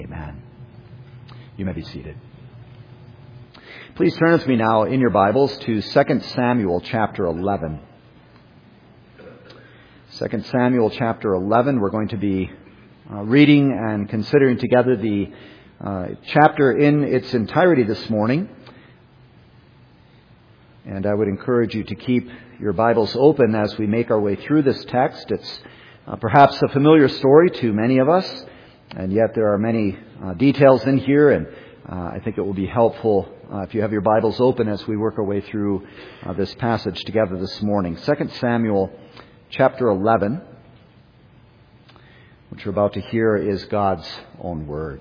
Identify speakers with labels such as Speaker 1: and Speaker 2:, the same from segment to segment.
Speaker 1: Amen. You may be seated. Please turn with me now in your Bibles to 2 Samuel chapter 11. 2 Samuel chapter 11, we're going to be reading and considering together the chapter in its entirety this morning. And I would encourage you to keep your Bibles open as we make our way through this text. It's perhaps a familiar story to many of us, and yet there are many details in here, and I think it will be helpful if you have your Bibles open as we work our way through this passage together this morning. 2 Samuel chapter 11, which we're about to hear, is God's own word.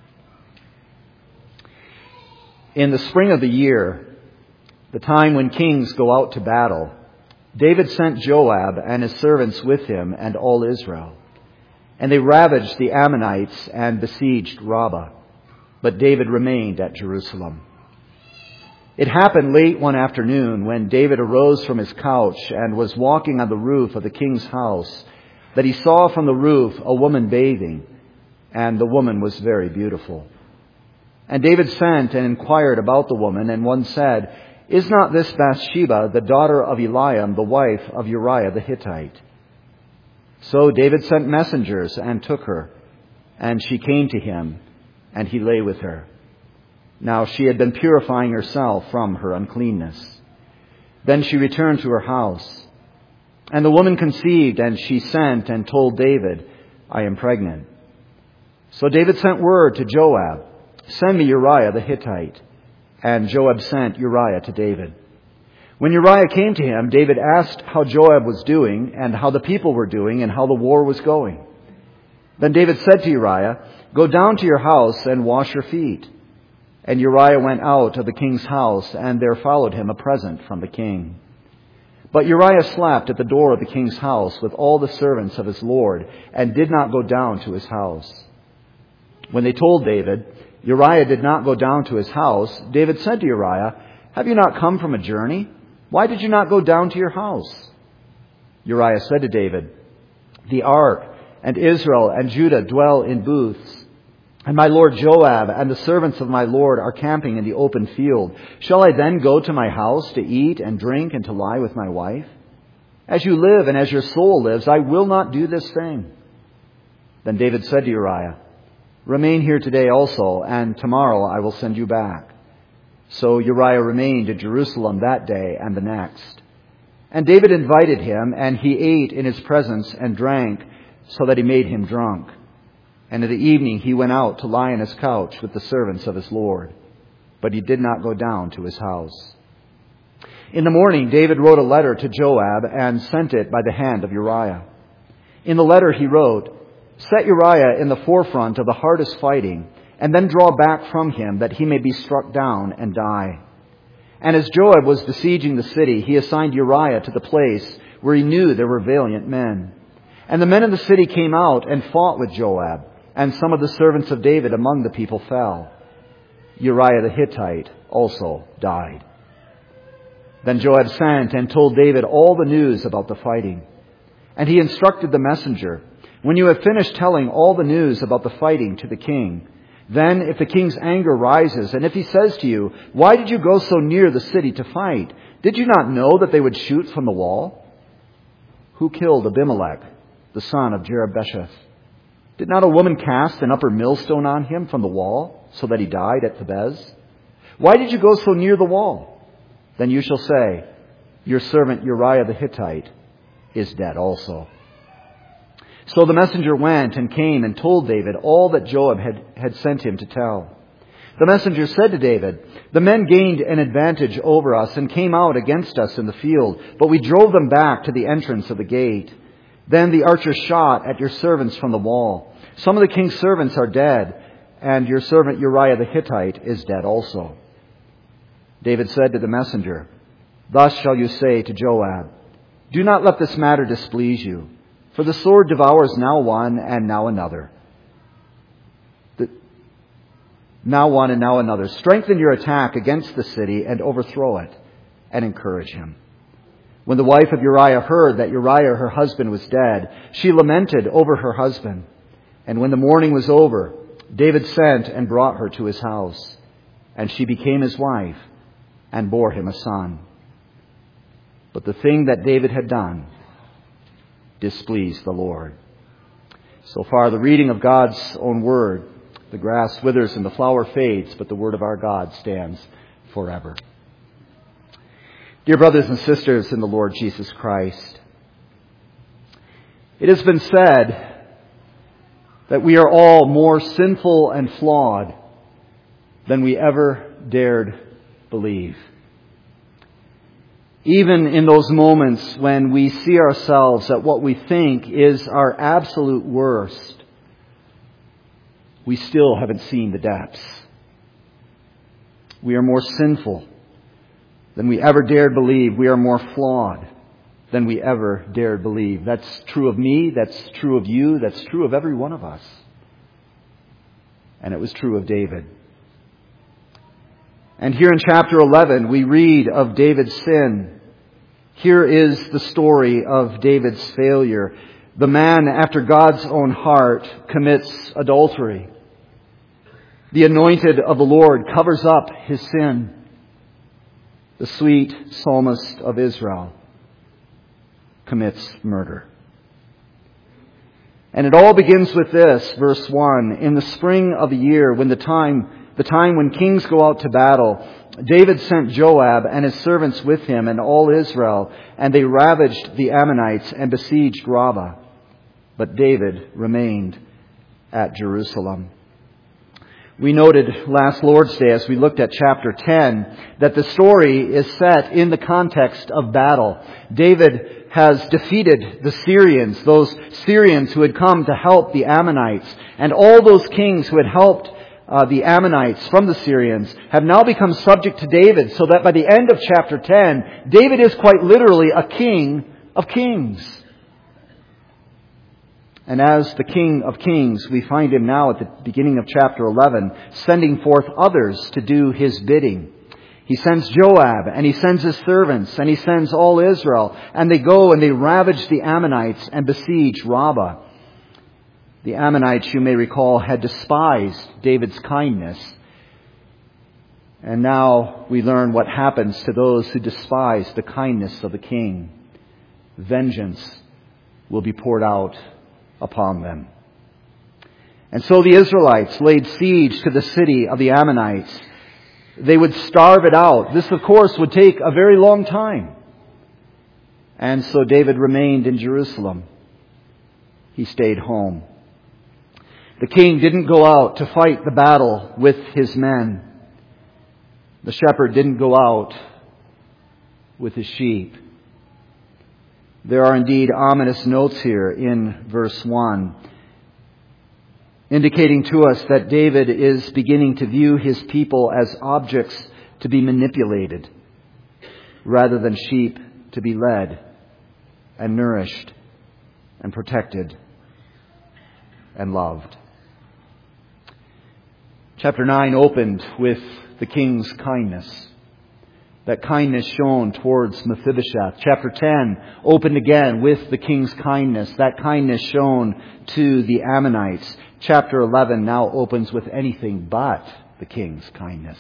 Speaker 1: In the spring of the year, the time when kings go out to battle, David sent Joab and his servants with him and all Israel. And they ravaged the Ammonites and besieged Rabbah. But David remained at Jerusalem. It happened late one afternoon when David arose from his couch and was walking on the roof of the king's house that he saw from the roof a woman bathing, and the woman was very beautiful. And David sent and inquired about the woman, and one said, "Is not this Bathsheba, the daughter of Eliam, the wife of Uriah the Hittite?" So David sent messengers and took her, and she came to him, and he lay with her. Now she had been purifying herself from her uncleanness. Then she returned to her house. And the woman conceived, and she sent and told David, "I am pregnant." So David sent word to Joab, "Send me Uriah the Hittite." And Joab sent Uriah to David. When Uriah came to him, David asked how Joab was doing, and how the people were doing, and how the war was going. Then David said to Uriah, "Go down to your house and wash your feet." And Uriah went out of the king's house, and there followed him a present from the king. But Uriah slept at the door of the king's house with all the servants of his lord, and did not go down to his house. When they told David, Uriah did not go down to his house, David said to Uriah, "Have you not come from a journey? Why did you not go down to your house?" Uriah said to David, "The ark and Israel and Judah dwell in booths, and my lord Joab and the servants of my lord are camping in the open field. Shall I then go to my house to eat and drink and to lie with my wife? As you live and as your soul lives, I will not do this thing." Then David said to Uriah, "Remain here today also, and tomorrow I will send you back." So Uriah remained at Jerusalem that day and the next. And David invited him, and he ate in his presence and drank, so that he made him drunk. And in the evening he went out to lie on his couch with the servants of his lord. But he did not go down to his house. In the morning David wrote a letter to Joab and sent it by the hand of Uriah. In the letter he wrote, "Set Uriah in the forefront of the hardest fighting, and then draw back from him, that he may be struck down and die." And as Joab was besieging the city, he assigned Uriah to the place where he knew there were valiant men. And the men of the city came out and fought with Joab, and some of the servants of David among the people fell. Uriah the Hittite also died. Then Joab sent and told David all the news about the fighting. And he instructed the messenger, "When you have finished telling all the news about the fighting to the king, then if the king's anger rises, and if he says to you, 'Why did you go so near the city to fight? Did you not know that they would shoot from the wall?' Who killed Abimelech, the son of Jerubbesheth? Did not a woman cast an upper millstone on him from the wall, so that he died at Thebez? Why did you go so near the wall?' Then you shall say, 'Your servant Uriah the Hittite is dead also.'" So the messenger went and came and told David all that Joab had sent him to tell. The messenger said to David, "The men gained an advantage over us and came out against us in the field, but we drove them back to the entrance of the gate. Then the archers shot at your servants from the wall. Some of the king's servants are dead, and your servant Uriah the Hittite is dead also." David said to the messenger, "Thus shall you say to Joab, 'Do not let this matter displease you. For the sword devours now one and now another. Strengthen your attack against the city and overthrow it, and encourage him." When the wife of Uriah heard that Uriah, her husband, was dead, she lamented over her husband. And when the mourning was over, David sent and brought her to his house, and she became his wife and bore him a son. But the thing that David had done displeased the Lord. So far, the reading of God's own word. The grass withers and the flower fades, but the word of our God stands forever. Dear brothers and sisters in the Lord Jesus Christ, it has been said that we are all more sinful and flawed than we ever dared believe. Even in those moments when we see ourselves at what we think is our absolute worst, we still haven't seen the depths. We are more sinful than we ever dared believe. We are more flawed than we ever dared believe. That's true of me. That's true of you. That's true of every one of us. And it was true of David. And here in chapter 11, we read of David's sin. Here is the story of David's failure. The man after God's own heart commits adultery. The anointed of the Lord covers up his sin. The sweet psalmist of Israel commits murder. And it all begins with this, verse 1. In the spring of the year, when the time when kings go out to battle, David sent Joab and his servants with him and all Israel, and they ravaged the Ammonites and besieged Rabbah. But David remained at Jerusalem. We noted last Lord's Day, as we looked at chapter 10, that the story is set in the context of battle. David has defeated the Syrians, those Syrians who had come to help the Ammonites, and all those kings who had helped the Ammonites from the Syrians have now become subject to David, so that by the end of chapter 10, David is quite literally a king of kings. And as the King of Kings, we find him now at the beginning of chapter 11, sending forth others to do his bidding. He sends Joab, and he sends his servants, and he sends all Israel, and they go and they ravage the Ammonites and besiege Rabbah. The Ammonites, you may recall, had despised David's kindness. And now we learn what happens to those who despise the kindness of the king. Vengeance will be poured out upon them. And so the Israelites laid siege to the city of the Ammonites. They would starve it out. This, of course, would take a very long time. And so David remained in Jerusalem. He stayed home. The king didn't go out to fight the battle with his men. The shepherd didn't go out with his sheep. There are indeed ominous notes here in verse 1, indicating to us that David is beginning to view his people as objects to be manipulated, rather than sheep to be led and nourished and protected and loved. Chapter 9 opened with the king's kindness. That kindness shown towards Mephibosheth. Chapter 10 opened again with the king's kindness. That kindness shown to the Ammonites. Chapter 11 now opens with anything but the king's kindness.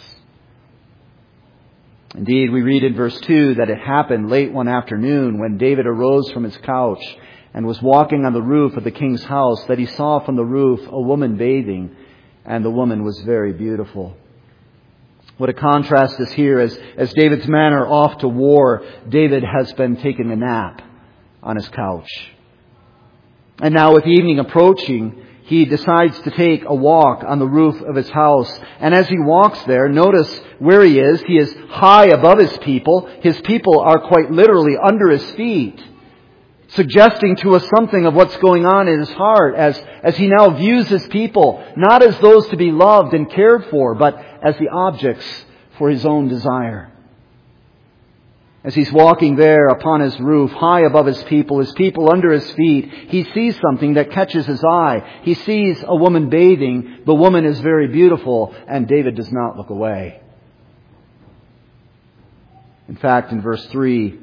Speaker 1: Indeed, we read in verse 2 that it happened late one afternoon when David arose from his couch and was walking on the roof of the king's house, that he saw from the roof a woman bathing, and the woman was very beautiful. What a contrast is here. As David's men are off to war, David has been taking a nap on his couch. And now with evening approaching, he decides to take a walk on the roof of his house. And as he walks there, notice where he is. He is high above his people. His people are quite literally under his feet, suggesting to us something of what's going on in his heart as he now views his people, not as those to be loved and cared for, but as the objects for his own desire. As he's walking there upon his roof, high above his people under his feet, he sees something that catches his eye. He sees a woman bathing. The woman is very beautiful, and David does not look away. In fact, in verse 3,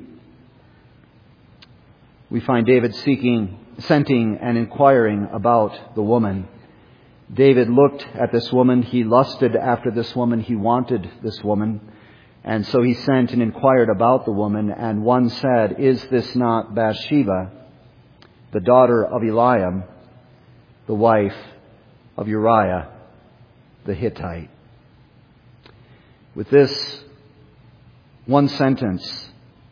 Speaker 1: we find David scenting and inquiring about the woman. David looked at this woman. He lusted after this woman. He wanted this woman. And so he sent and inquired about the woman. And one said, "Is this not Bathsheba, the daughter of Eliam, the wife of Uriah the Hittite?" With this one sentence,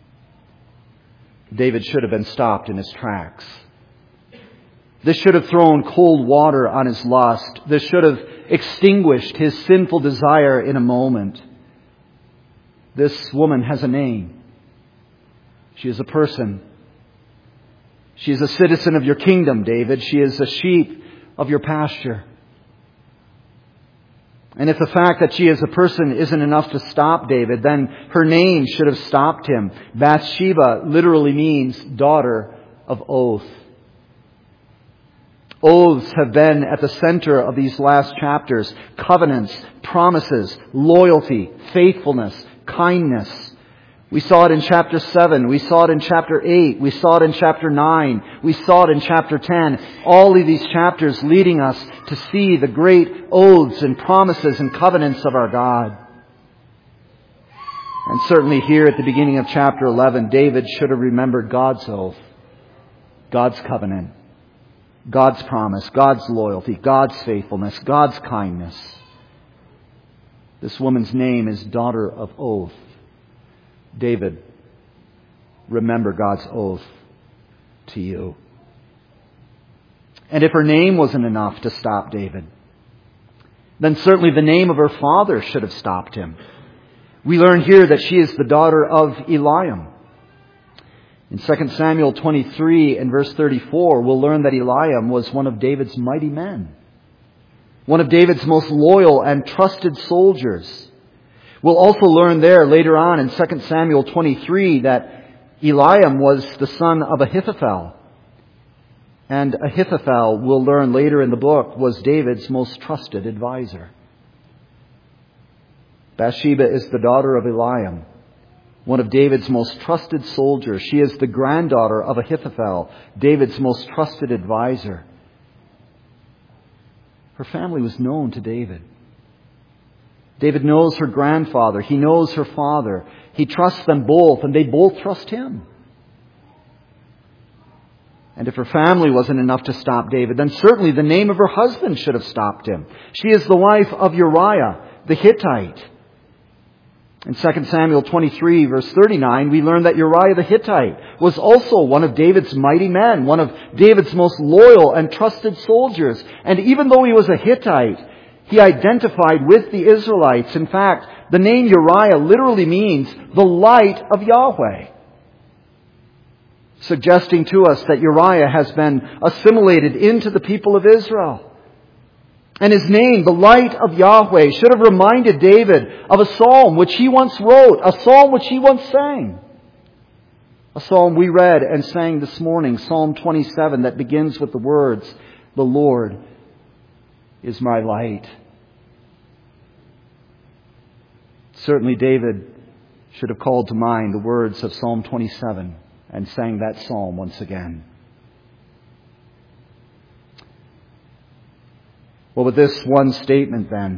Speaker 1: David should have been stopped in his tracks. This should have thrown cold water on his lust. This should have extinguished his sinful desire in a moment. This woman has a name. She is a person. She is a citizen of your kingdom, David. She is a sheep of your pasture. And if the fact that she is a person isn't enough to stop David, then her name should have stopped him. Bathsheba literally means daughter of oath. Oaths have been at the center of these last chapters. Covenants, promises, loyalty, faithfulness, kindness. We saw it in chapter 7. We saw it in chapter 8. We saw it in chapter 9. We saw it in chapter 10. All of these chapters leading us to see the great oaths and promises and covenants of our God. And certainly here at the beginning of chapter 11, David should have remembered God's oath, God's covenant, God's promise, God's loyalty, God's faithfulness, God's kindness. This woman's name is daughter of oath. David, remember God's oath to you. And if her name wasn't enough to stop David, then certainly the name of her father should have stopped him. We learn here that she is the daughter of Eliam. In 2 Samuel 23 and verse 34, we'll learn that Eliam was one of David's mighty men, one of David's most loyal and trusted soldiers. We'll also learn there later on in 2 Samuel 23 that Eliam was the son of Ahithophel. And Ahithophel, we'll learn later in the book, was David's most trusted advisor. Bathsheba is the daughter of Eliam, one of David's most trusted soldiers. She is the granddaughter of Ahithophel, David's most trusted advisor. Her family was known to David. David knows her grandfather. He knows her father. He trusts them both, and they both trust him. And if her family wasn't enough to stop David, then certainly the name of her husband should have stopped him. She is the wife of Uriah the Hittite. In 2 Samuel 23, verse 39, we learn that Uriah the Hittite was also one of David's mighty men, one of David's most loyal and trusted soldiers. And even though he was a Hittite, he identified with the Israelites. In fact, the name Uriah literally means the light of Yahweh, suggesting to us that Uriah has been assimilated into the people of Israel. And his name, the light of Yahweh, should have reminded David of a psalm which he once wrote, a psalm which he once sang. A psalm we read and sang this morning, Psalm 27, that begins with the words, "The Lord is my light." Certainly David should have called to mind the words of Psalm 27 and sang that psalm once again. Well, with this one statement then,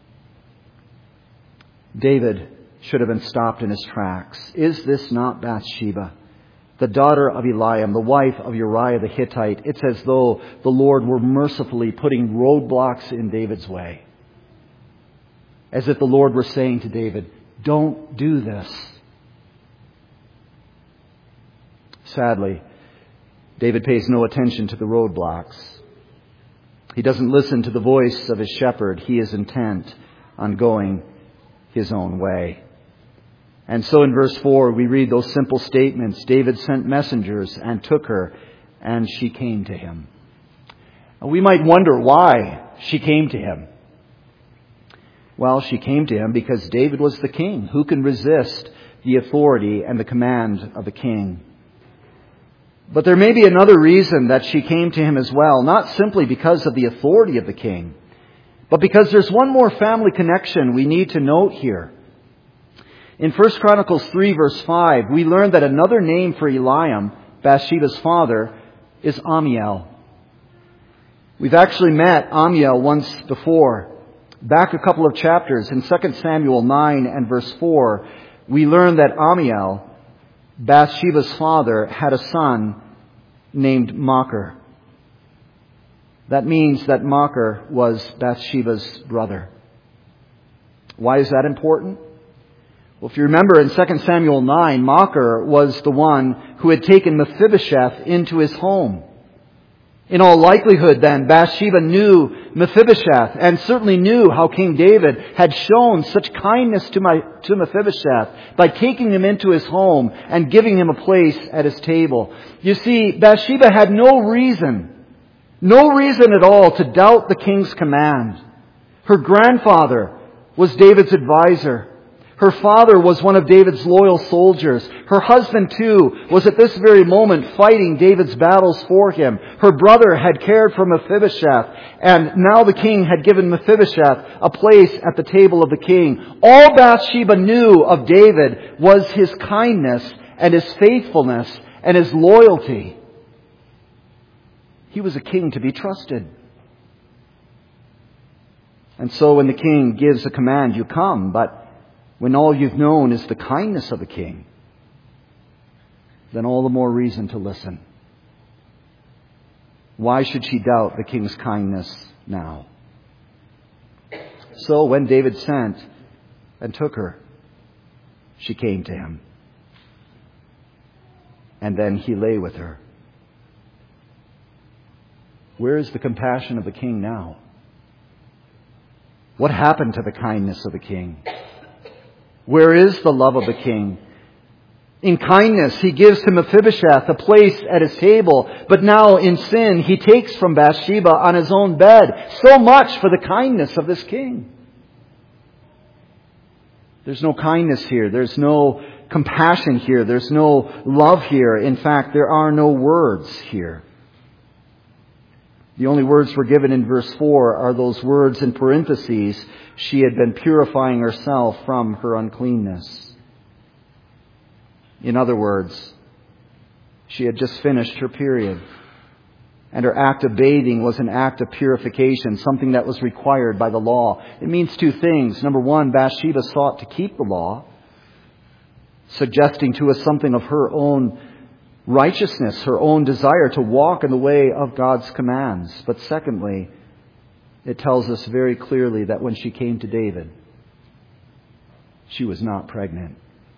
Speaker 1: David should have been stopped in his tracks. Is this not Bathsheba, the daughter of Eliam, the wife of Uriah the Hittite? It's as though the Lord were mercifully putting roadblocks in David's way. As if the Lord were saying to David, don't do this. Sadly, David pays no attention to the roadblocks. He doesn't listen to the voice of his shepherd. He is intent on going his own way. And so in verse 4, we read those simple statements. David sent messengers and took her, and she came to him. And we might wonder why she came to him. Well, she came to him because David was the king. Who can resist the authority and the command of the king? But there may be another reason that she came to him as well, not simply because of the authority of the king, but because there's one more family connection we need to note here. In 1 Chronicles 3, verse 5, we learn that another name for Eliam, Bathsheba's father, is Amiel. We've actually met Amiel once before. Back a couple of chapters in 2 Samuel 9 and verse 4, we learn that Amiel, Bathsheba's father, had a son named Machir. That means that Machir was Bathsheba's brother. Why is that important? Well, if you remember in 2 Samuel 9, Machir was the one who had taken Mephibosheth into his home. In all likelihood then, Bathsheba knew Mephibosheth and certainly knew how King David had shown such kindness to Mephibosheth by taking him into his home and giving him a place at his table. You see, Bathsheba had no reason at all to doubt the king's command. Her grandfather was David's advisor. Her father was one of David's loyal soldiers. Her husband, too, was at this very moment fighting David's battles for him. Her brother had cared for Mephibosheth, and now the king had given Mephibosheth a place at the table of the king. All Bathsheba knew of David was his kindness and his faithfulness and his loyalty. He was a king to be trusted. And so when the king gives a command, you come, but when all you've known is the kindness of the king, then all the more reason to listen. Why should she doubt the king's kindness now? So when David sent and took her, she came to him. And then he lay with her. Where is the compassion of the king now? What happened to the kindness of the king? Where is the love of the king? In kindness, he gives to Mephibosheth a place at his table, but now in sin, he takes from Bathsheba on his own bed. So much for the kindness of this king. There's no kindness here. There's no compassion here. There's no love here. In fact, there are no words here. The only words we're given in verse 4 are those words in parentheses, she had been purifying herself from her uncleanness. In other words, she had just finished her period. And her act of bathing was an act of purification, something that was required by the law. It means two things. Number one, Bathsheba sought to keep the law, suggesting to us something of her own righteousness, her own desire to walk in the way of God's commands. But secondly, it tells us very clearly that when she came to David, she was not pregnant.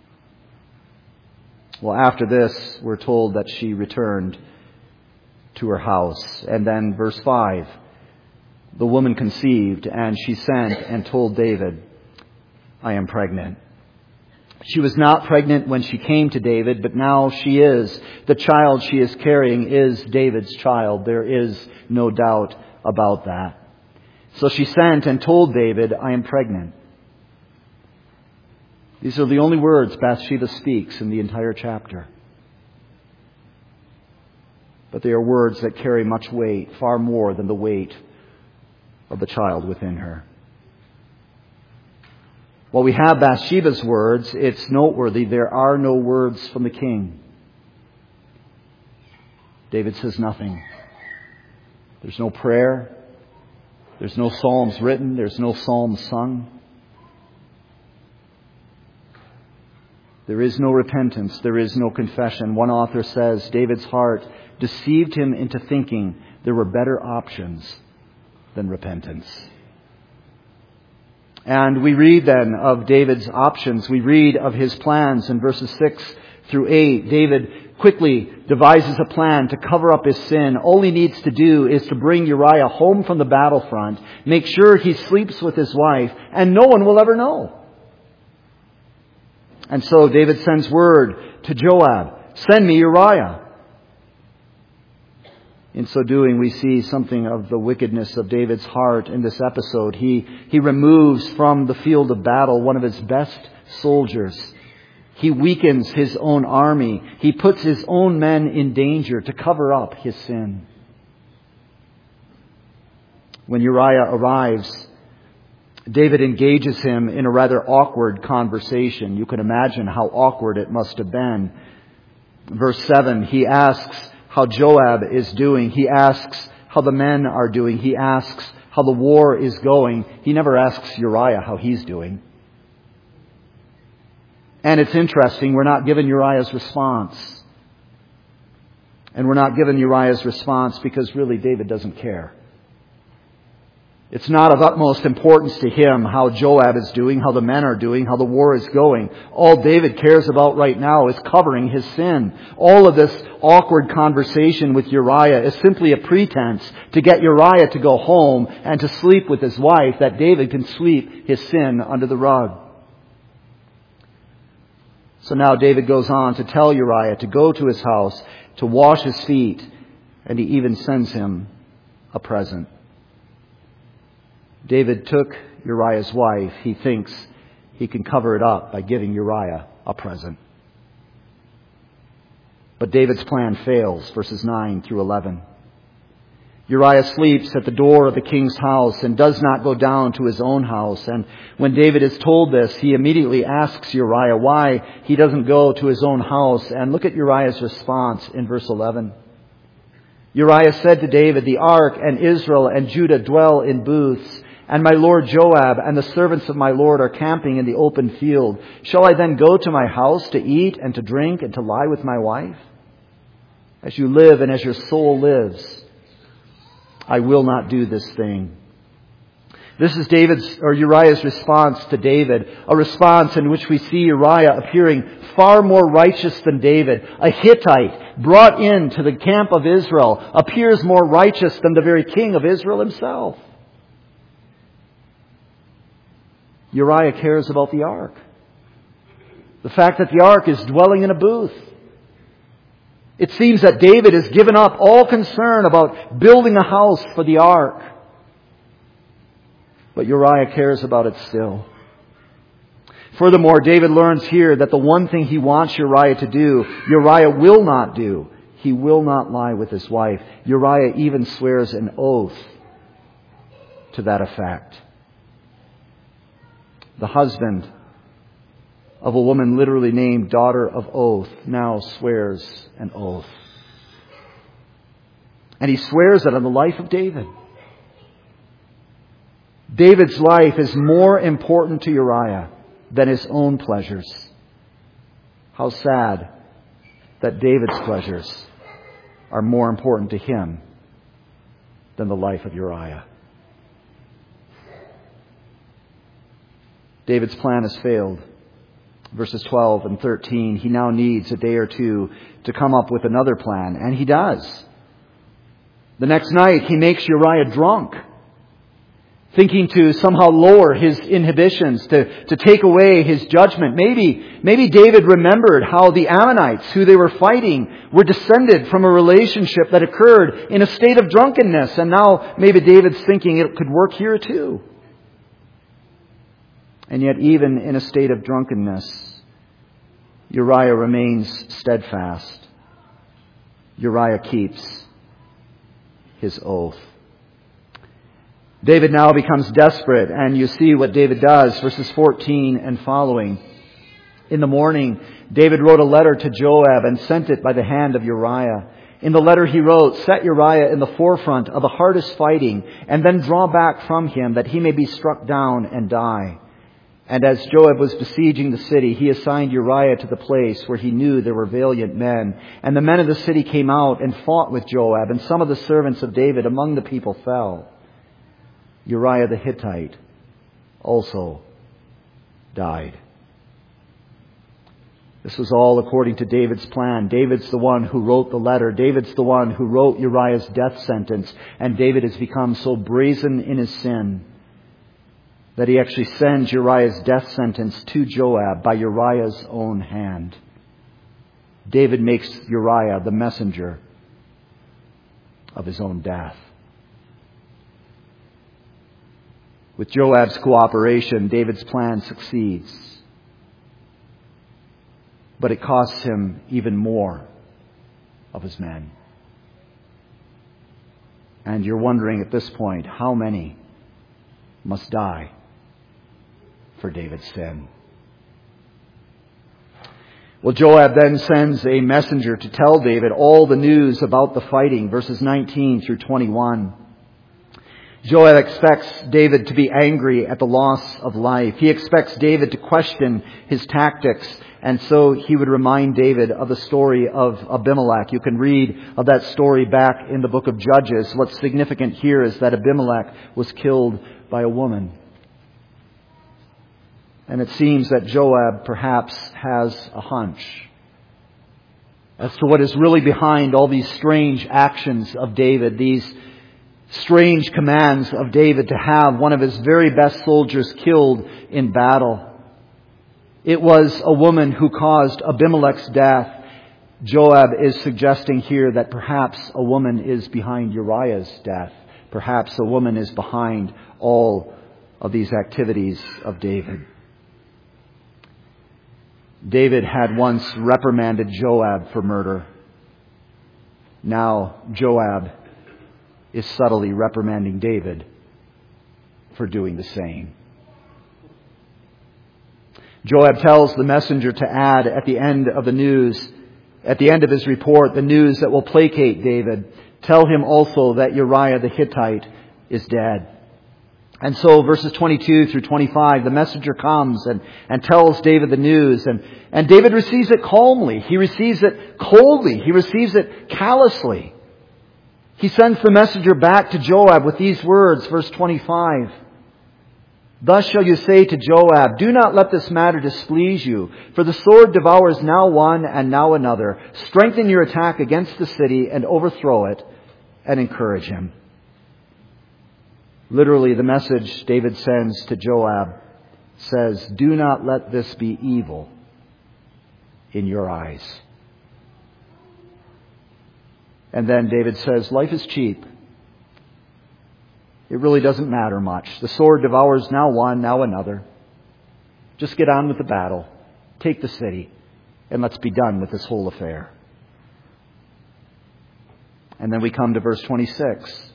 Speaker 1: Well, after this, we're told that she returned to her house. And then verse 5, the woman conceived and she sent and told David, I am pregnant. She was not pregnant when she came to David, but now she is. The child she is carrying is David's child. There is no doubt about that. So she sent and told David, I am pregnant. These are the only words Bathsheba speaks in the entire chapter. But they are words that carry much weight, far more than the weight of the child within her. While we have Bathsheba's words, it's noteworthy there are no words from the king. David says nothing. There's no prayer. There's no psalms written. There's no psalms sung. There is no repentance. There is no confession. One author says David's heart deceived him into thinking there were better options than repentance. And we read then of David's options. We read of his plans in verses 6 through 8. David quickly devises a plan to cover up his sin. All he needs to do is to bring Uriah home from the battlefront, make sure he sleeps with his wife, and no one will ever know. And so David sends word to Joab, send me Uriah. In so doing, we see something of the wickedness of David's heart in this episode. He removes from the field of battle one of his best soldiers. He weakens his own army. He puts his own men in danger to cover up his sin. When Uriah arrives, David engages him in a rather awkward conversation. You can imagine how awkward it must have been. Verse 7, he asks how Joab is doing. He asks how the men are doing. He asks how the war is going. He never asks Uriah how he's doing. And it's interesting, we're not given Uriah's response. And we're not given Uriah's response because really David doesn't care. It's not of utmost importance to him how Joab is doing, how the men are doing, how the war is going. All David cares about right now is covering his sin. All of this awkward conversation with Uriah is simply a pretense to get Uriah to go home and to sleep with his wife, that David can sweep his sin under the rug. So now David goes on to tell Uriah to go to his house, to wash his feet, and he even sends him a present. David took Uriah's wife. He thinks he can cover it up by giving Uriah a present. But David's plan fails, verses 9 through 11. Uriah sleeps at the door of the king's house and does not go down to his own house. And when David is told this, he immediately asks Uriah why he doesn't go to his own house. And look at Uriah's response in verse 11. Uriah said to David, "The ark and Israel and Judah dwell in booths, and my lord Joab and the servants of my lord are camping in the open field. Shall I then go to my house to eat and to drink and to lie with my wife? As you live and as your soul lives, I will not do this thing." This is Uriah's response to David, a response in which we see Uriah appearing far more righteous than David. A Hittite brought into the camp of Israel appears more righteous than the very king of Israel himself. Uriah cares about the ark. The fact that the ark is dwelling in a booth. It seems that David has given up all concern about building a house for the ark. But Uriah cares about it still. Furthermore, David learns here that the one thing he wants Uriah to do, Uriah will not do. He will not lie with his wife. Uriah even swears an oath to that effect. The husband of a woman literally named Daughter of Oath now swears an oath. And he swears it on the life of David. David's life is more important to Uriah than his own pleasures. How sad that David's pleasures are more important to him than the life of Uriah. David's plan has failed. Verses 12 and 13, he now needs a day or two to come up with another plan, and he does. The next night, he makes Uriah drunk, thinking to somehow lower his inhibitions, to take away his judgment. Maybe David remembered how the Ammonites, who they were fighting, were descended from a relationship that occurred in a state of drunkenness, and now maybe David's thinking it could work here too. And yet, even in a state of drunkenness, Uriah remains steadfast. Uriah keeps his oath. David now becomes desperate, and you see what David does, verses 14 and following. In the morning, David wrote a letter to Joab and sent it by the hand of Uriah. In the letter he wrote, "Set Uriah in the forefront of the hardest fighting, and then draw back from him, that he may be struck down and die." And as Joab was besieging the city, he assigned Uriah to the place where he knew there were valiant men. And the men of the city came out and fought with Joab, and some of the servants of David among the people fell. Uriah the Hittite also died. This was all according to David's plan. David's the one who wrote the letter. David's the one who wrote Uriah's death sentence. And David has become so brazen in his sin that he actually sends Uriah's death sentence to Joab by Uriah's own hand. David makes Uriah the messenger of his own death. With Joab's cooperation, David's plan succeeds. But it costs him even more of his men. And you're wondering at this point, how many must die for David's sin? Well, Joab then sends a messenger to tell David all the news about the fighting, verses 19 through 21. Joab expects David to be angry at the loss of life. He expects David to question his tactics, and so he would remind David of the story of Abimelech. You can read of that story back in the book of Judges. What's significant here is that Abimelech was killed by a woman. And it seems that Joab perhaps has a hunch as to what is really behind all these strange actions of David, these strange commands of David to have one of his very best soldiers killed in battle. It was a woman who caused Abimelech's death. Joab is suggesting here that perhaps a woman is behind Uriah's death. Perhaps a woman is behind all of these activities of David. David had once reprimanded Joab for murder. Now Joab is subtly reprimanding David for doing the same. Joab tells the messenger to add at the end of the news, at the end of his report, the news that will placate David. Tell him also that Uriah the Hittite is dead. And so verses 22 through 25, the messenger comes and tells David the news. And David receives it calmly. He receives it coldly. He receives it callously. He sends the messenger back to Joab with these words, verse 25. Thus shall you say to Joab, do not let this matter displease you, for the sword devours now one and now another. Strengthen your attack against the city and overthrow it, and encourage him. Literally, the message David sends to Joab says, do not let this be evil in your eyes. And then David says, life is cheap. It really doesn't matter much. The sword devours now one, now another. Just get on with the battle. Take the city. And let's be done with this whole affair. And then we come to verse 26.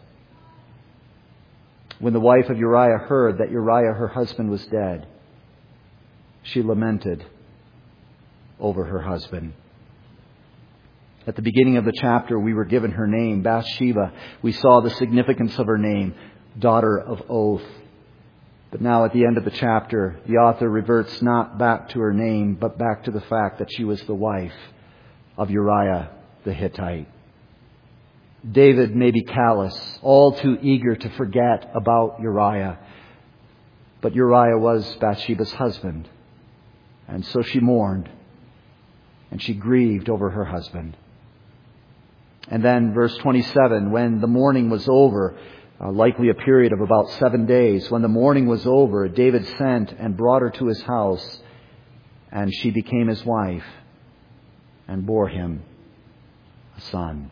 Speaker 1: When the wife of Uriah heard that Uriah, her husband, was dead, she lamented over her husband. At the beginning of the chapter, we were given her name, Bathsheba. We saw the significance of her name, daughter of oath. But now at the end of the chapter, the author reverts not back to her name, but back to the fact that she was the wife of Uriah the Hittite. David may be callous, all too eager to forget about Uriah. But Uriah was Bathsheba's husband. And so she mourned. And she grieved over her husband. And then verse 27, when the mourning was over, likely a period of about 7 days, when the mourning was over, David sent and brought her to his house. And she became his wife and bore him a son.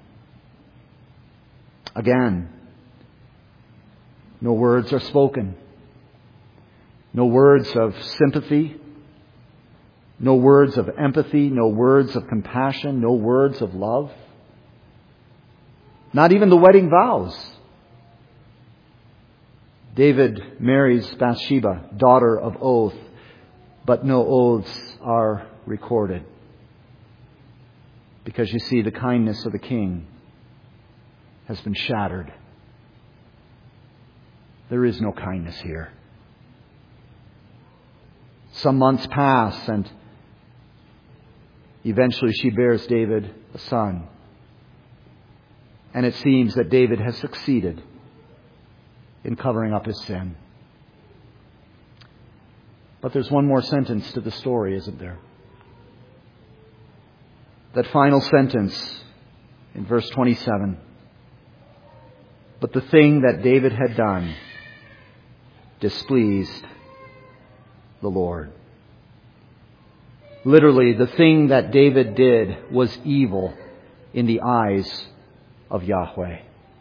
Speaker 1: Again, no words are spoken. No words of sympathy. No words of empathy. No words of compassion. No words of love. Not even the wedding vows. David marries Bathsheba, daughter of oath, but no oaths are recorded. Because you see, the kindness of the king has been shattered. There is no kindness here. Some months pass and eventually she bears David a son. And it seems that David has succeeded in covering up his sin. But there's one more sentence to the story, isn't there? That final sentence in verse 27. But the thing that David had done displeased the Lord. Literally, the thing that David did was evil in the eyes of Yahweh.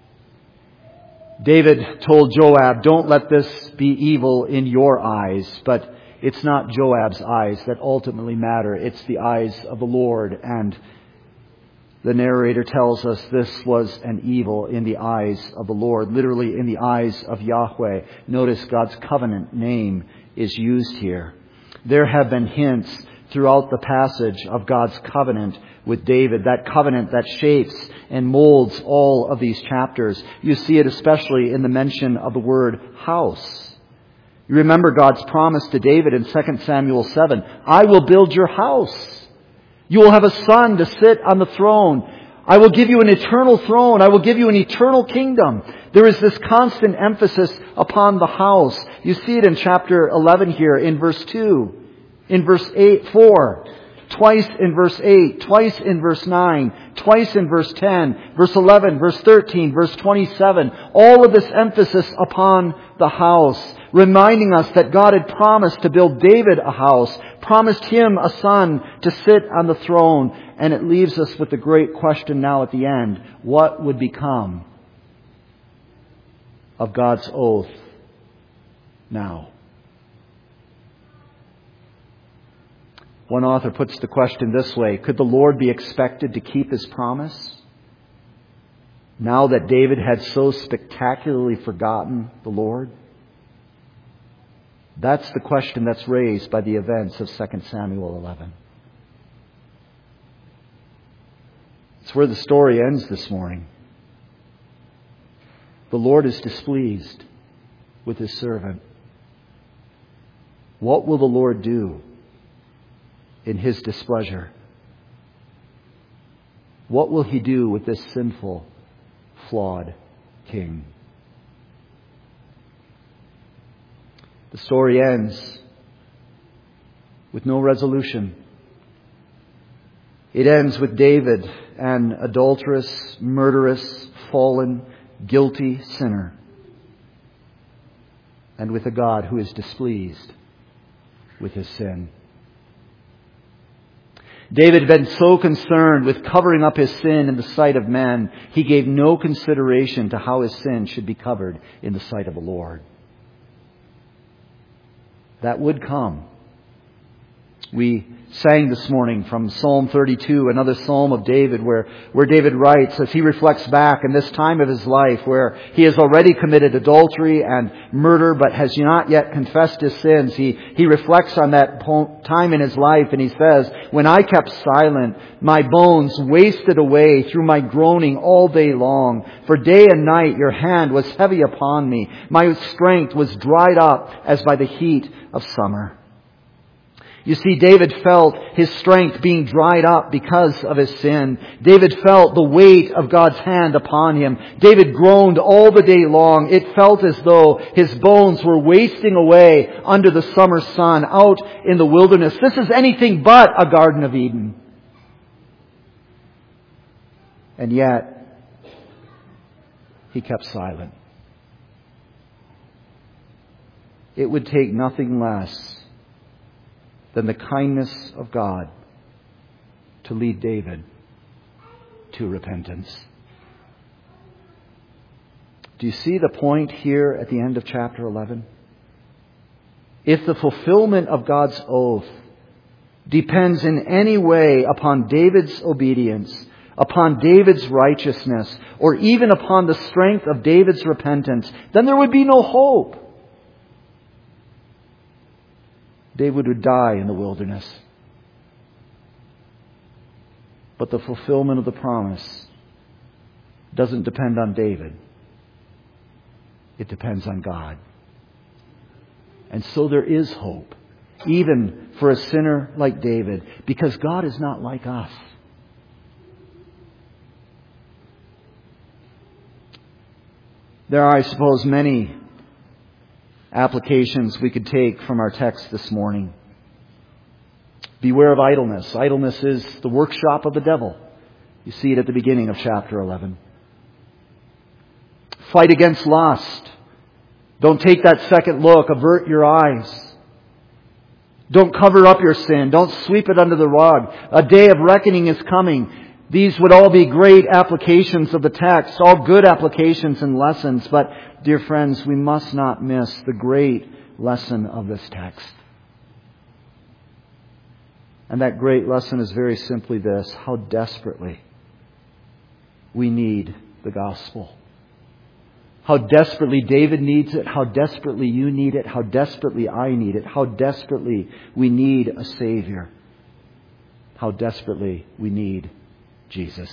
Speaker 1: David told Joab, don't let this be evil in your eyes. But it's not Joab's eyes that ultimately matter. It's the eyes of the Lord. And the narrator tells us this was an evil in the eyes of the Lord, literally in the eyes of Yahweh. Notice God's covenant name is used here. There have been hints throughout the passage of God's covenant with David, that covenant that shapes and molds all of these chapters. You see it especially in the mention of the word house. You remember God's promise to David in 2 Samuel 7, I will build your house. You will have a son to sit on the throne. I will give you an eternal throne. I will give you an eternal kingdom. There is this constant emphasis upon the house. You see it in chapter 11 here in verse 2, in verse 4, twice in verse 8, twice in verse 9, twice in verse 10, verse 11, verse 13, verse 27. All of this emphasis upon the house, reminding us that God had promised to build David a house, promised him a son to sit on the throne. And it leaves us with the great question now at the end. What would become of God's oath now? One author puts the question this way. Could the Lord be expected to keep His promise now that David had so spectacularly forgotten the Lord? That's the question that's raised by the events of 2 Samuel 11. It's where the story ends this morning. The Lord is displeased with His servant. What will the Lord do in His displeasure? What will He do with this sinful, flawed king? The story ends with no resolution. It ends with David, an adulterous, murderous, fallen, guilty sinner, and with a God who is displeased with his sin. David had been so concerned with covering up his sin in the sight of men, he gave no consideration to how his sin should be covered in the sight of the Lord. That would come. We sang this morning from Psalm 32, another psalm of David, where David writes, as he reflects back in this time of his life where he has already committed adultery and murder but has not yet confessed his sins. He reflects on that time in his life and he says, when I kept silent, my bones wasted away through my groaning all day long. For day and night your hand was heavy upon me. My strength was dried up as by the heat of summer. You see, David felt his strength being dried up because of his sin. David felt the weight of God's hand upon him. David groaned all the day long. It felt as though his bones were wasting away under the summer sun out in the wilderness. This is anything but a Garden of Eden. And yet, he kept silent. It would take nothing less than the kindness of God to lead David to repentance. Do you see the point here at the end of chapter 11? If the fulfillment of God's oath depends in any way upon David's obedience, upon David's righteousness, or even upon the strength of David's repentance, then there would be no hope. David would die in the wilderness. But the fulfillment of the promise doesn't depend on David. It depends on God. And so there is hope, even for a sinner like David, because God is not like us. There are, I suppose, many applications we could take from our text this morning. Beware of idleness. Idleness is the workshop of the devil. You see it at the beginning of chapter 11. Fight against lust. Don't take that second look. Avert your eyes. Don't cover up your sin. Don't sweep it under the rug. A day of reckoning is coming. These would all be great applications of the text, all good applications and lessons. But, dear friends, we must not miss the great lesson of this text. And that great lesson is very simply this: how desperately we need the gospel. How desperately David needs it, how desperately you need it, how desperately I need it, how desperately we need a Savior. how desperately we need Jesus.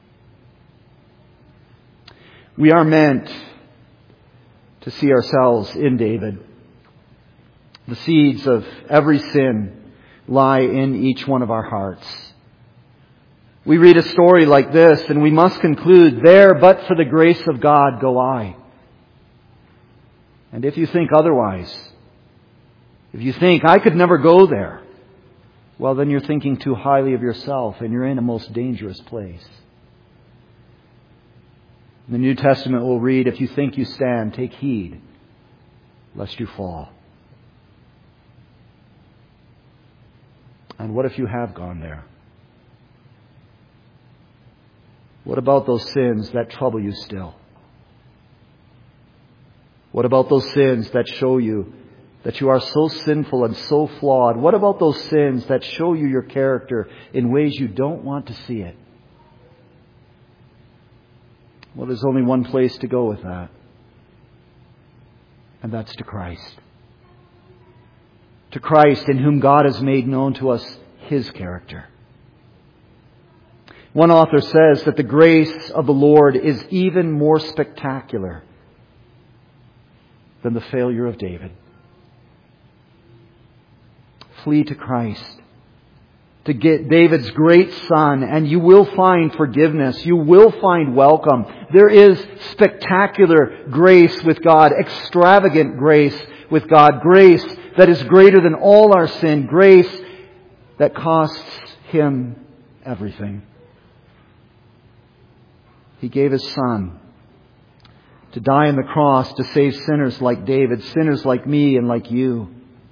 Speaker 1: We are meant to see ourselves in David. The seeds of every sin lie in each one of our hearts. We read a story like this and we must conclude, there, but for the grace of God, go I. And if you think otherwise, if you think, I could never go there, well, then you're thinking too highly of yourself and you're in a most dangerous place. In the New Testament we'll read, if you think you stand, take heed, lest you fall. And what if you have gone there? What about those sins that trouble you still? What about those sins that show you that you are so sinful and so flawed? What about those sins that show you your character in ways you don't want to see it? Well, there's only one place to go with that. And that's to Christ. To Christ, in whom God has made known to us His character. One author says that the grace of the Lord is even more spectacular than the failure of David. Flee to Christ, to get David's great son, and you will find forgiveness. You will find welcome. There is spectacular grace with God, extravagant grace with God, grace that is greater than all our sin, grace that costs Him everything. He gave His Son to die on the cross to save sinners like David, sinners like me and like you.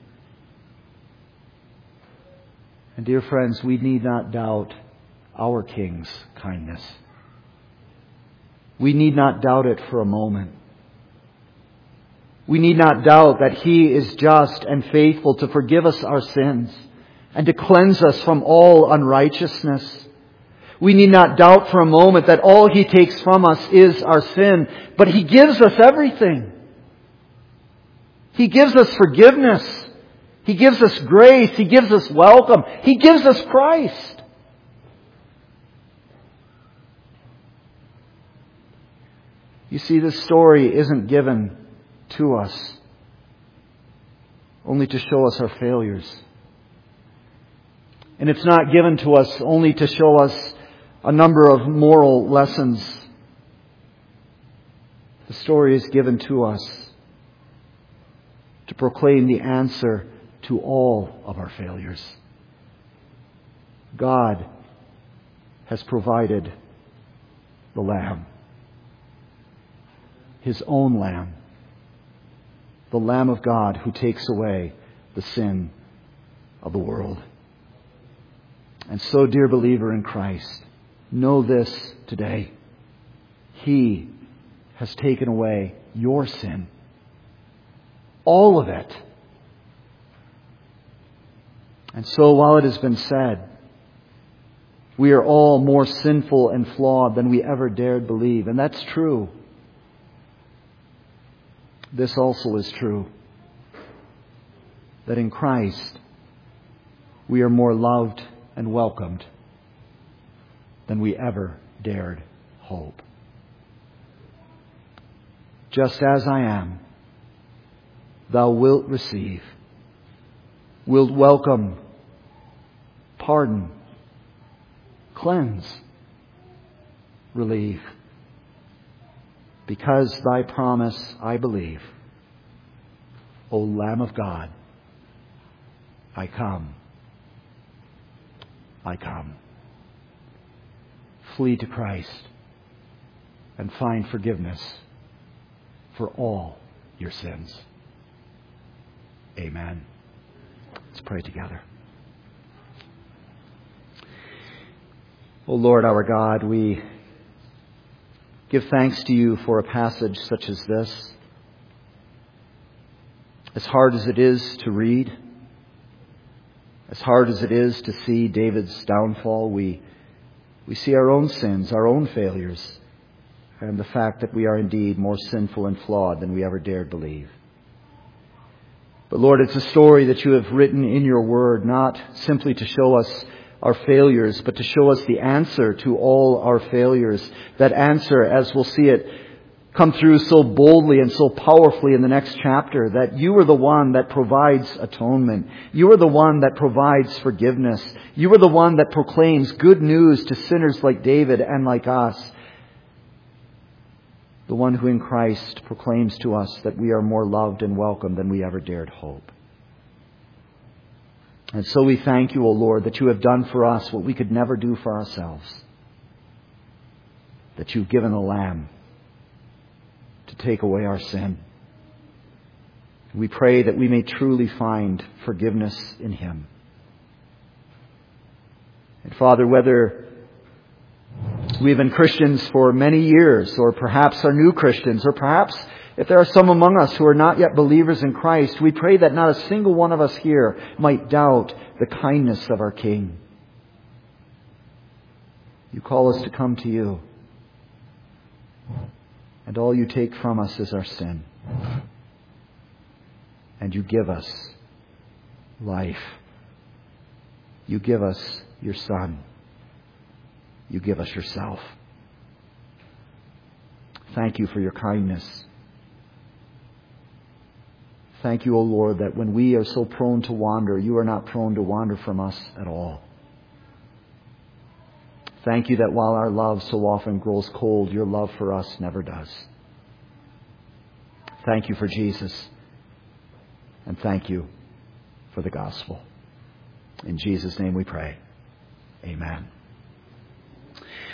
Speaker 1: And dear friends, we need not doubt our King's kindness. We need not doubt it for a moment. We need not doubt that He is just and faithful to forgive us our sins and to cleanse us from all unrighteousness. We need not doubt for a moment that all He takes from us is our sin, but He gives us everything. He gives us forgiveness. He gives us grace. He gives us welcome. He gives us Christ. You see, this story isn't given to us only to show us our failures. And it's not given to us only to show us a number of moral lessons. The story is given to us to proclaim the answer to all of our failures. God has provided the Lamb, His own Lamb, the Lamb of God who takes away the sin of the world. And so, dear believer in Christ, know this today. He has taken away your sin. All of it. And so while it has been said, we are all more sinful and flawed than we ever dared believe. And that's true. This also is true. That in Christ, we are more loved and welcomed than we ever dared hope. Just as I am, thou wilt receive, wilt welcome, pardon, cleanse, relieve. Because thy promise I believe, O Lamb of God, I come. I come. Flee to Christ and find forgiveness for all your sins. Amen. Let's pray together. O Lord our God, we give thanks to you for a passage such as this. As hard as it is to read, as hard as it is to see David's downfall, we see our own sins, our own failures, and the fact that we are indeed more sinful and flawed than we ever dared believe. But Lord, it's a story that you have written in your word, not simply to show us our failures, but to show us the answer to all our failures. That answer, as we'll see it come through so boldly and so powerfully in the next chapter, that you are the one that provides atonement. You are the one that provides forgiveness. You are the one that proclaims good news to sinners like David and like us. The one who in Christ proclaims to us that we are more loved and welcome than we ever dared hope. And so we thank you, O Lord, that you have done for us what we could never do for ourselves. That you've given a lamb to take away our sin. We pray that we may truly find forgiveness in him. And Father, whether we've been Christians for many years, or perhaps are new Christians, or perhaps if there are some among us who are not yet believers in Christ, we pray that not a single one of us here might doubt the kindness of our King. You call us to come to you, and all you take from us is our sin. And you give us life. You give us your Son. You give us yourself. Thank you for your kindness. Thank you, O Lord, that when we are so prone to wander, you are not prone to wander from us at all. Thank you that while our love so often grows cold, your love for us never does. Thank you for Jesus. And thank you for the gospel. In Jesus' name we pray. Amen.